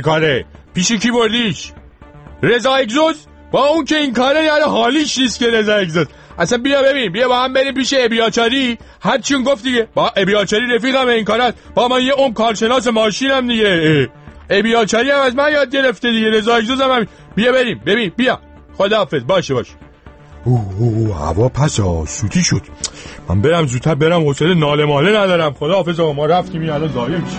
کاره؟ پیش کی بردیش؟ رضا اگزوز؟ با اون که این کاره یعنی حالیش نیست که رضا اگزوز. اصلا بیا ببین، بیا با هم بریم پیش ابیاچاری. هر چی اون گفت دیگه. با ابیاچاری رفیقم این کارات. با من یه کارشناس ماشینم دیگه. ابیاچاری هم از من یاد گرفته دیگه. رضا اگزوز هم بیا بریم. ببین بیا. خداحافظ. باشه. هوا پس سوتی شد. من برم زودتر برم، حوصله ناله ماله ندارم. خداحافظ آقا، ما رفتیم این الان ضایع میشه.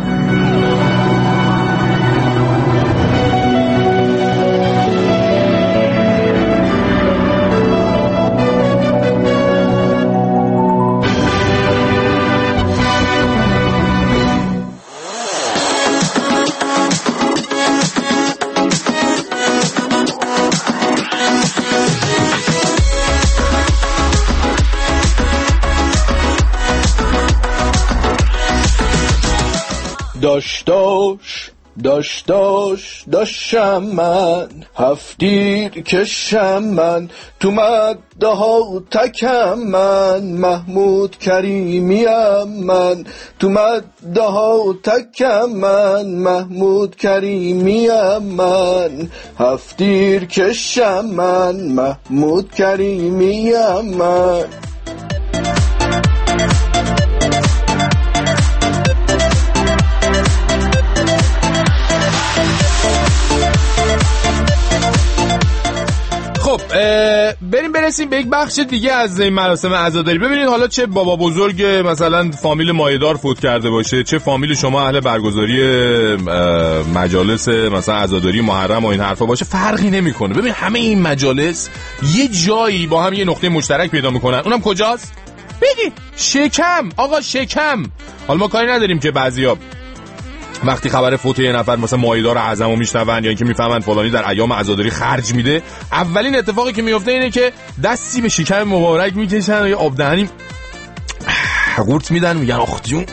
داشتم من هفتیر کشم من تو مده ها تکم من محمود کریمیم من تو مده ها تکم من محمود کریمیم من هفتیر کشم من محمود کریمیم من. بریم برسیم به یک بخش دیگه از این مراسم عزاداری. ببینید حالا چه بابا بزرگ مثلا فامیل مایه‌دار فوت کرده باشه، چه فامیل شما اهل برگزاری مجالس مثلا عزاداری محرم و این حرفا باشه، فرقی نمیکنه. ببین همه این مجالس یه جایی با هم یه نقطه مشترک پیدا میکنن. اونم کجاست؟ بگید شکم. آقا شکم. حالا ما کاری نداریم که بعضیا وقتی خبر فوت یه نفر مثلا مایه‌دار اعظمو میشنون یا اینکه میفهمن فلانی در ایام عزاداری خرج میده، اولین اتفاقی که میفته اینه که دستی به شکم مبارک میکشن و یه آب دهنی قورت میدن، میگن آخ جون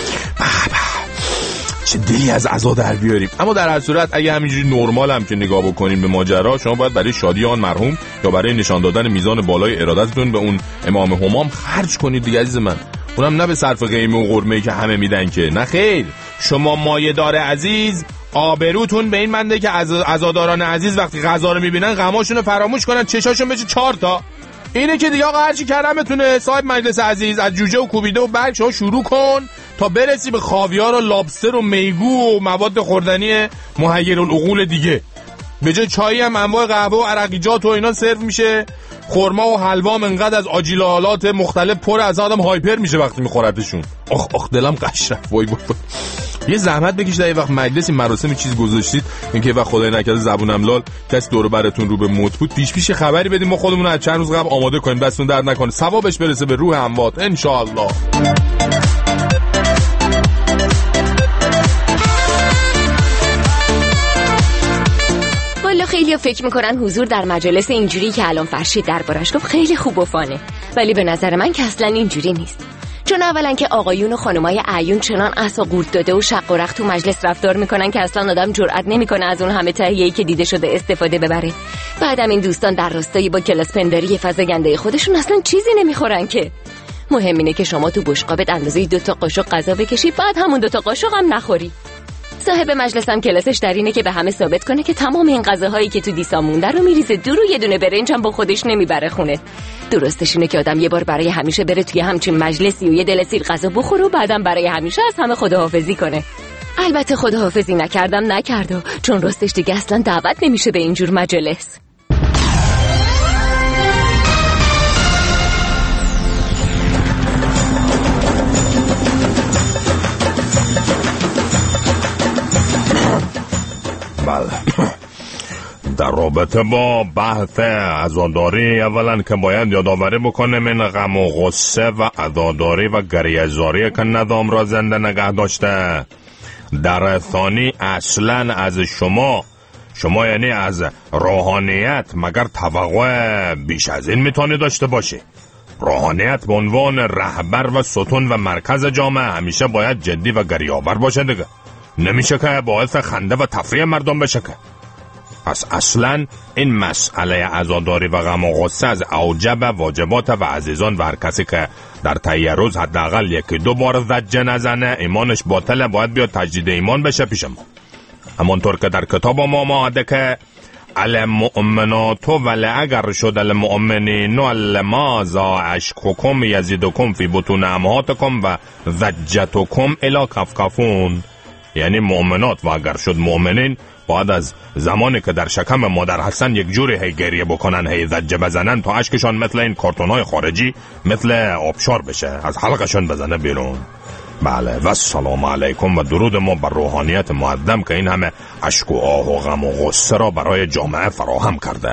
چه دلی از عزا در بیاریم. اما در هر صورت اگه همینجوری نرمال هم که نگاه بکنین به ماجرا، شما باید برای شادی آن مرحوم یا برای نشان دادن میزان بالای ارادتتون به اون امام همام خرج کنید دیگه عزیز من. اونم نه به صرف قیمه و قرمه‌ای که همه میدن که، نه خیر. شما مایه‌دار عزیز آبروتون به این منده که عزاداران عزیز وقتی غذا رو میبینن غماشونو فراموش کنن، چشاشون بشه 4 تا. اینه که دیگه آقا هرچی کرمتونه صاحب مجلس عزیز، از جوجه و کوبیده و برگ شما شروع کن تا برسی به خاویار و لابستر و میگو و مواد خوردنی محیرالعقول دیگه. به جای چایی هم انواع قهوه و عرقیجات و اینا سرو میشه. خرما و حلوا انقدر از آجیلالات مختلف پر از آدم هایپر میشه وقتی میخوردشون. آخ دلم قش رفت. وای یه زحمت بکشید یه وقت مجلس این مراسم چیز گذاشتید، اینکه وقت خدای نکرده زبونم لال کسی دور براتون رو به موت بود، پیش خبری بدیم ما خودمون از چند روز قبل آماده کنیم، دستون درد نکنه، ثوابش برسه به روح اموات ان شاء الله. والا خیلی فکر میکنن حضور در مجلس اینجوری که الان فرشید دربارش گفت خیلی خوب و فانه، ولی به نظر من که اصلا اینجوری نیست. چون اولا که آقایون و خانمای اعیون چنان عصا قورت داده و شق و رخت تو مجلس رفتار میکنن که اصلا آدم جرئت نمیکنه از اون همه تهیه‌ای که دیده شده استفاده ببره. بعدم این دوستان در راستای با کلاس پنداری فزاینده خودشون اصلا چیزی نمیخورن که. مهم اینه که شما تو بشقابت اندازه 2 تا قاشق غذا بکشی، بعد همون 2 تا قاشق هم نخوری. صاحب مجلس هم کلاسش در اینه که به همه ثابت کنه که تمام این غذاهایی که تو دیسا مونده رو میریزه دور و یه دونه برنج هم با خودش نمیبره خونه. درستش اینه که آدم یه بار برای همیشه بره توی همچین مجلسی و یه دل سیر غذا بخوره و بعدم برای همیشه از همه خداحافظی کنه. البته خداحافظی نکرده، چون راستش دیگه اصلا دعوت نمیشه به اینجور مجلس. در رابطه با بحث عزاداری، اولا که باید یادآوری بکنم این غم و غصه و عزاداری و گریه‌زاری که نظام را زنده نگه داشته. در ثانی اصلا از شما یعنی از روحانیت مگر توقع بیش از این میتونه داشته باشه؟ روحانیت به عنوان رهبر و ستون و مرکز جامعه همیشه باید جدی و گریه‌آور باشه دیگه. نمیشه که باعث خنده و تفریح مردم بشه که. پس اصلا این مسئله عزاداری و غم و غصه از اوجب واجبات و عزیزان و هر کسی که در طی روز حداقل 1-2 بار زجه نزنه ایمانش باطله، باید بیاد تجدید ایمان بشه پیش ما. همانطور که در کتاب ما آمده که المؤمنات ولی اگر شد المؤمنین لماذا اشککم یزیدکم فی بطون امهاتکم و وجتکم الی کفکفون. یعنی مؤمنات و اگر شد مؤمنین بعد از زمانی که در شکم مادر هستن یک جوری هی گریه بکنن، هی زجه بزنن تا اشکشان مثل این کارتونای خارجی مثل آبشار بشه، از حلقشون بزنه بیرون. بله و سلام علیکم و درود ما بر روحانیت مقدم که این همه اشک و آه و غم و غصه را برای جامعه فراهم کرده.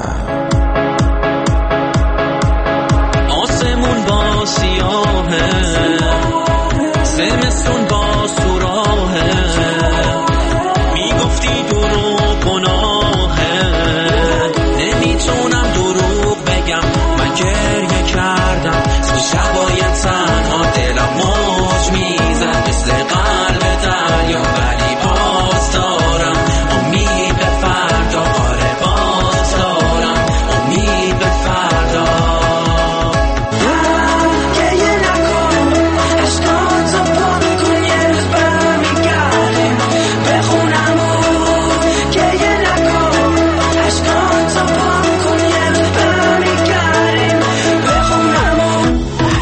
آسمون با سیاهه، زمستون با سوراهه، میگفتی دروغ گناهه، نمیتونم دروغ بگم، من گریه کردم شبای تنها، دلم موج میزد مثل قلب دریا، ولی باز دارم امید به فردا. آره باز دارم امید به فردا. گریه نکن عشقاتو پاک کن، یه روز برمیگردیم به خونمون. گریه نکن عشقاتو پاک کن، یه روز برمیگردیم به خونمون.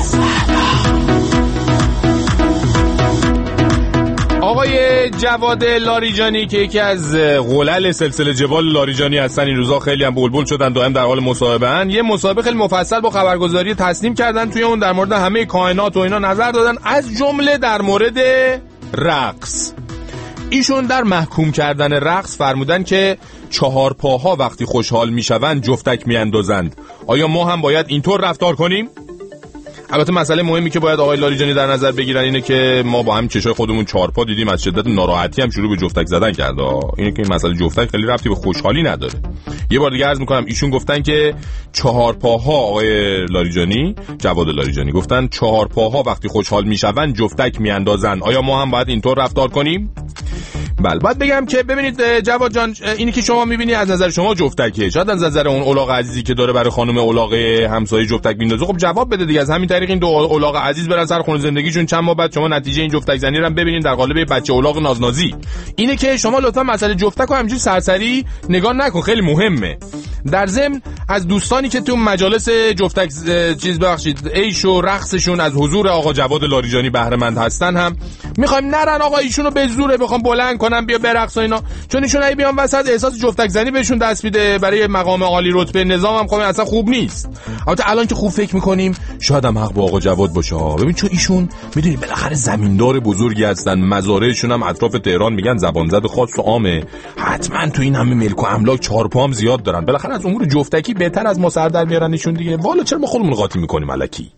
آقای جواد لاریجانی که یکی از غلل سلسله جبال لاریجانی هستن، این روزا خیلی هم بلبل شدن، دائم در حال مصاحبه ان. یه مصاحبه خیلی مفصل با خبرگزاری تصنیم کردن، توی اون در مورد همه کائنات و اینا نظر دادن، از جمله در مورد رقص. ایشون در محکوم کردن رقص فرمودن که 4 پاها وقتی خوشحال میشوند جفتک میاندازند. آیا ما هم باید اینطور رفتار کنیم؟ البته مسئله مهمی که باید آقای لاریجانی در نظر بگیرن اینه که ما با هم چشای خودمون 4 پا دیدیم، از شدت ناراحتی هم شروع به جفتک زدن کرد. اینه که این مسئله جفتک خیلی ربطی به خوشحالی نداره. یه بار دیگه عرض میکنم، ایشون گفتن که 4 پاها، آقای لاریجانی، جواد لاریجانی گفتن 4 پاها وقتی خوشحال میشون جفتک میاندازن. آیا ما هم باید اینطور رفتار کنیم؟ بله. باید بگم که ببینید جواد جان، اینی که شما میبینی از نظر شما جفتکه، شاید از نظر اون الاغ عزیزی که داره برای خانم الاغ همسایه جفتک میندازه، خب جواب بده دیگه. از همین طریق این دو الاغ عزیز برن سر خونه زندگیشون، چند ماه بعد شما نتیجه این جفتک زنی رو هم ببینید در قالب بچه الاغ نازنازی. اینه که شما لطفا مسئله جفتک رو همینجوری سرسری نگاه نکن، خیلی مهمه. در ضمن از دوستانی که تو مجالس جفتک عیش و رقصشون از حضور آقا جواد لاریجانی بهره مند هستن هم میخوایم نرن آقا ایشونو به زوره بخوام بلند کنم بیا برقص و اینا، چون ایشون اگه بیان وسط احساس جفتک زنی بهشون دست میده برای مقام عالی رتبه نظام هم خب اصلا خوب نیست. البته الان که خوب فکر میکنیم شاید هم حق با آقا جواد باشه. ببین چون ایشون میدونی بالاخره زمیندار بزرگی هستن، مزارعشون هم اطراف تهران میگن زبان زد خاص و عامه، حتما تو این همه ملک و املاک 4 پا هم زیاد دارن، بالاخره از امور جفتکی بهتر از ما سر در میارن ایشون دیگه. والا چرا ما خودمون قاطی میکنیم الکی؟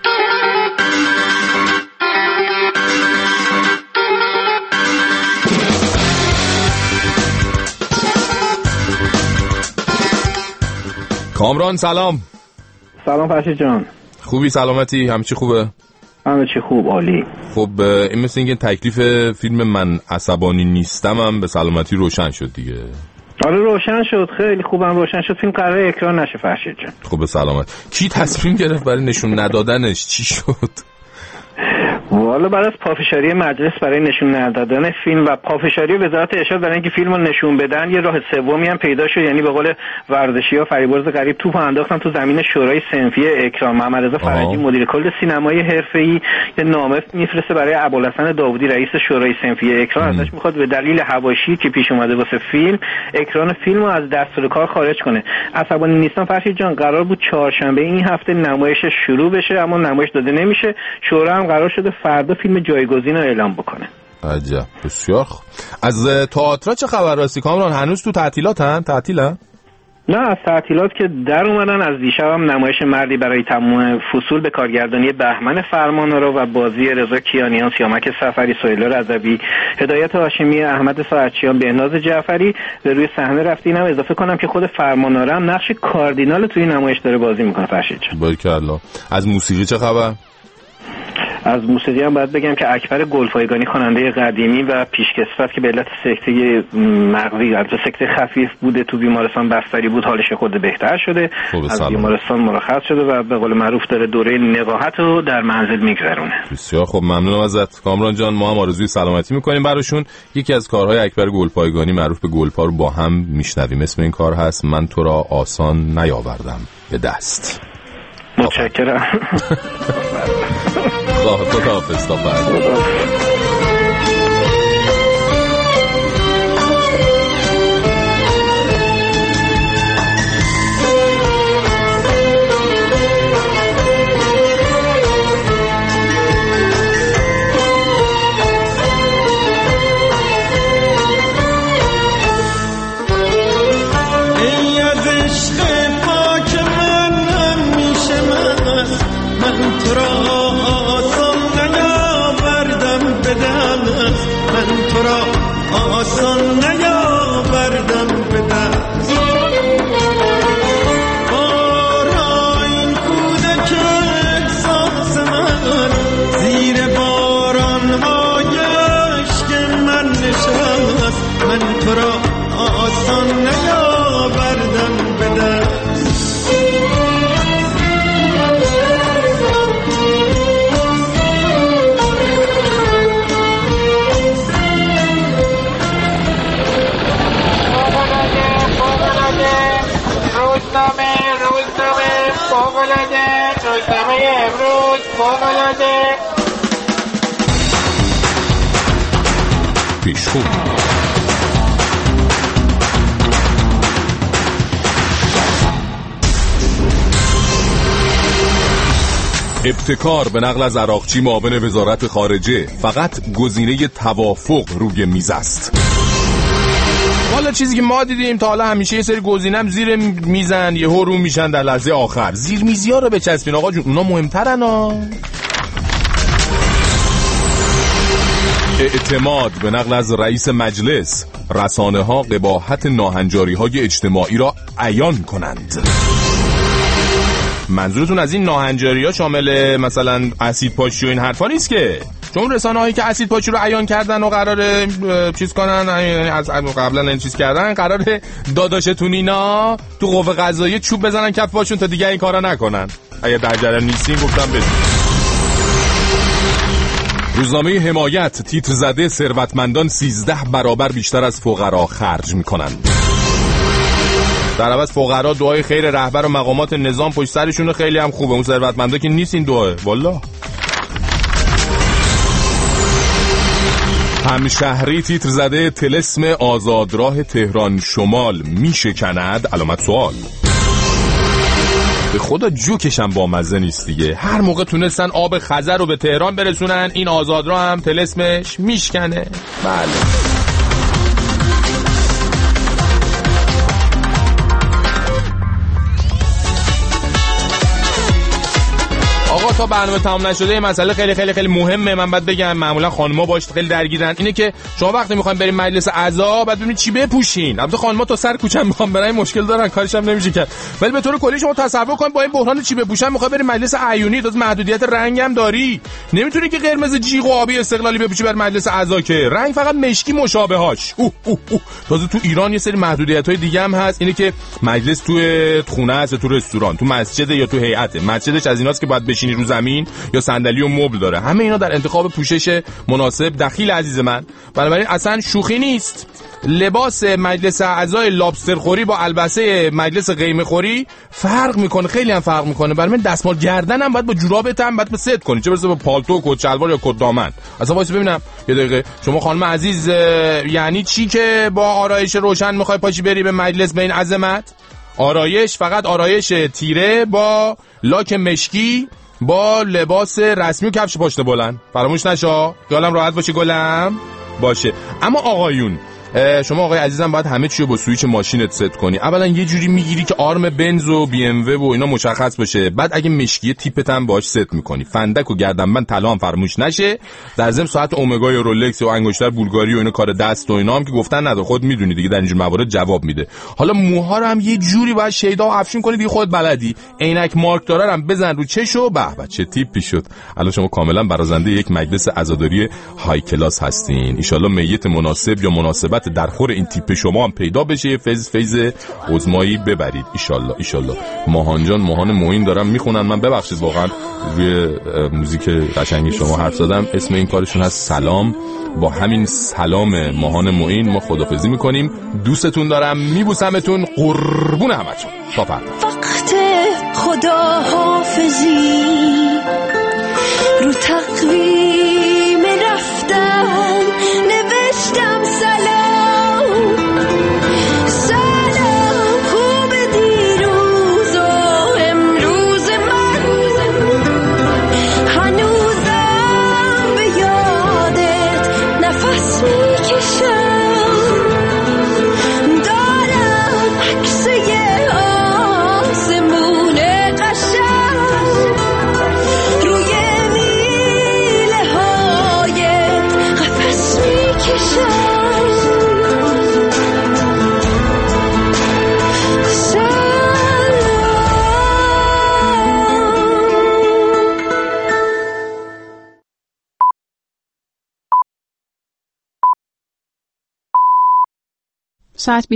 کامران سلام. سلام فرشید جان. خوبی؟ سلامتی؟ همه چی خوبه؟ همه چی خوب، عالی. خب این مثل اینکه تکلیف فیلم من عصبانی نیستم هم به سلامتی روشن شد دیگه. آره روشن شد، خیلی خوبم روشن شد. فیلم قراره اکران نشه فرشید جان. خب به سلامت. کی تصمیم گرفت برای نشون ندادنش؟ چی شد؟ والا بعد از پافشاری مجلس برای نشون ندادن فیلم و پافشاری وزارت ارشاد برای اینکه فیلمو نشون بدن، یه راه سومی هم پیدا شد. یعنی به قول ورزشی‌ها فریبرز غریب توپو انداختن تو زمین شورای صنفی اکران. محمد رضا فرنگی مدیر کل سینمای حرفه‌ای یه نامه میفرسته برای ابوالحسن داوودی رئیس شورای صنفی اکران، ازش میخواد به دلیل حواشی که پیش اومده واسه فیلم اکران فیلمو از دستور کار خارج کنه. عصبانی نیستم فرشید جان. قرار بود چهارشنبه این هفته نمایش شروع بشه اما نمایش داده نمیشه. شورا هم قرار شده فردا فیلم جایگزین رو اعلام بکنه. عجب، بسیار خوب. از تئاتر چه خبر راستی کامران؟ هنوز تو تعطیلاتن؟ تعطیلن؟ نه، از تعطیلات که در اومدن. از دیشب هم نمایش مردی برای تمام فصول به کارگردانی بهمن فرمانرو و بازی رضا کیانیان، سیامک سفری، سهیل رضوی، هدایت هاشمی، احمد ساعتچیان، بهناز جعفری به روی صحنه رفته. اینم اضافه کنم که خود فرمانرو هم نقش کاردینال توی نمایش داره بازی میکنه فرشید جان. باریکلا. از موسیقی چه خبر؟ از موسیقی هم باید بگم که اکبر گلپایگانی خواننده قدیمی و پیشکسوت که به علت سکته مغزی البته سکته خفیف بوده تو بیمارستان بستری بود، حالش خود بهتر شده، از بیمارستان مرخص شده و به قول معروف داره دوره نقاهت رو در منزل میگذرونه. بسیار خب، ممنونم ازت کامران جان. ما هم آرزوی سلامتی میکنیم براشون. یکی از کارهای اکبر گلپایگانی معروف به گلپا رو با هم میشنویم. اسم این کار هست من تو را آسان نیاوردم به دست. متشکرم. خداحافظ تا فردا. پیشخون ابتکار به نقل از عراقچی معاون وزارت خارجه، فقط گزینه توافق روی میز است. حالا چیزی که ما دیدیم تا حالا همیشه یه سری گزینه‌ام زیر میزن یهو رو میشن در لحظه آخر. زیر میزی‌ها رو بچسبین آقا جون، اونا مهم‌ترن ها. اعتماد به نقل از رئیس مجلس، رسانه‌ها قباحت ناهنجاری‌های اجتماعی را عیان کنند. منظورتون از این ناهنجاری‌ها شامل مثلا اسید پاشی و این حرفا نیست که؟ چون رسانه‌هایی که اسید پاشی رو عیان کردن و قراره چیز کنن، از قبلا این چیز کردن، قراره داداشتون اینا تو قوه قضاییه چوب بزنن کف پاشون تا دیگه این کارا نکنن. اگه در جریان نیستین گفتم بدون. روزنامه حمایت تیتر زده ثروتمندان 13 برابر بیشتر از فقرا خرج میکنند. در عوض فقرا دعای خیر رهبر و مقامات نظام پشت سرشون خیلی هم خوبه، اون ثروتمندا که نیست این دعا. والله همشهری تیتر زده طلسم آزادراه تهران شمال میشکند علامت سوال. به خدا جوکشم با مزه نیست دیگه. هر موقع تونستن آب خزر رو به تهران برسونن این آزادراه هم طلسمش میشکنه. بله تا برنامه تمام نشده یه مسئله خیلی خیلی خیلی مهمه من باید بگم. معمولا خانم‌ها باش خیلی درگیرن. اینه که شما وقتی میخواین بریم مجلس اعضا بعد ببینید چی بپوشین. البته خانم‌ها تا سر کوچه میخوان برای مشکل دارن، کارش هم نمیشه کرد، ولی به طور کلی شما تصور کن با این بحران چی بپوشن میخوای بریم مجلس عیونی، تازه محدودیت رنگ هم داری. نمیتونی که قرمز جیغ و آبی استقلالی بپوشی بر مجلس اعضا که رنگ فقط مشکی مشابهاش. تازه تو ایران یه سری محدودیت‌های دیگه هم هست. اینه که مجلس تو خونه است، تو رستوران، تو مسجد یا تو هیئت. مسجدش از ایناست که باید بشینی رو زمین یا صندلی و مبل داره. همه اینا در انتخاب پوشش مناسب دخیل عزیز من. بنابراین اصلا شوخی نیست. لباس مجلس اعضای لابستر خوری با البسه مجلس قیمه خوری فرق میکنه، خیلی هم فرق میکنه. برای من دستمال گردن هم باید با جورابت هم باید ست کنی، چه برسه با پالتو، کت شلوار یا کت دامن. اصلا واسه ببینم یه دقیقه شما خانم عزیز یعنی چی که با آرایش روشن میخوای پاشی بری به مجلس به این عظمت؟ آرایش فقط آرایش تیره با لاک مشکی با لباس رسمی و کفش پشت بلند. فراموش نشه، خیالم راحت باشه گلم باشه. اما آقایون شما آقای عزیزم باید همه چی رو با سوئیچ ماشینت ست کنی. اولا یه جوری میگیری که آرم بنز و بی ام و اینا مشخص باشه. بعد اگه مشکی تیپت هم باهاش ست میکنی، فندک و گردنبند طلا هم فراموش نشه. در ضمن ساعت اومگا یا رولکس و انگشتر بولگاری و اینا کار دست و اینا هم که گفتن نداره، خود میدونی دیگه در اینجور موارد جواب میده. حالا موها رو هم یه جوری باید شیدا و افشین کنی دیگه، خود بلدی. عینک مارک داره هم بزن رو چشو. به به چه تیپی شد. الان شما کاملا برازنده یک مجلس عزاداری های کلاس هستین. ان شاءالله میت مناسب یا مناسبت در خور این تیپ شما هم پیدا بشه، فیض عظمایی ببرید ان شاءالله. ماهان جان، ماهان معین دارم میخونن. من ببخشید واقعا روی موزیک قشنگ شما حرف زدم. اسم این کارشون هست سلام. با همین سلام ماهان معین ما خدافظی میکنیم. دوستتون دارم، میبوسمتون، قربون همتون. تا فردا. وقت خدا حافظی رو تقویم رفتم نوشتم سلام سلام خوب دیروز و امروز من هنوزم به یادت نفس میکشم دارم عکس یه آسمون قشنگ روی میله هایت قفس میکشم ساعت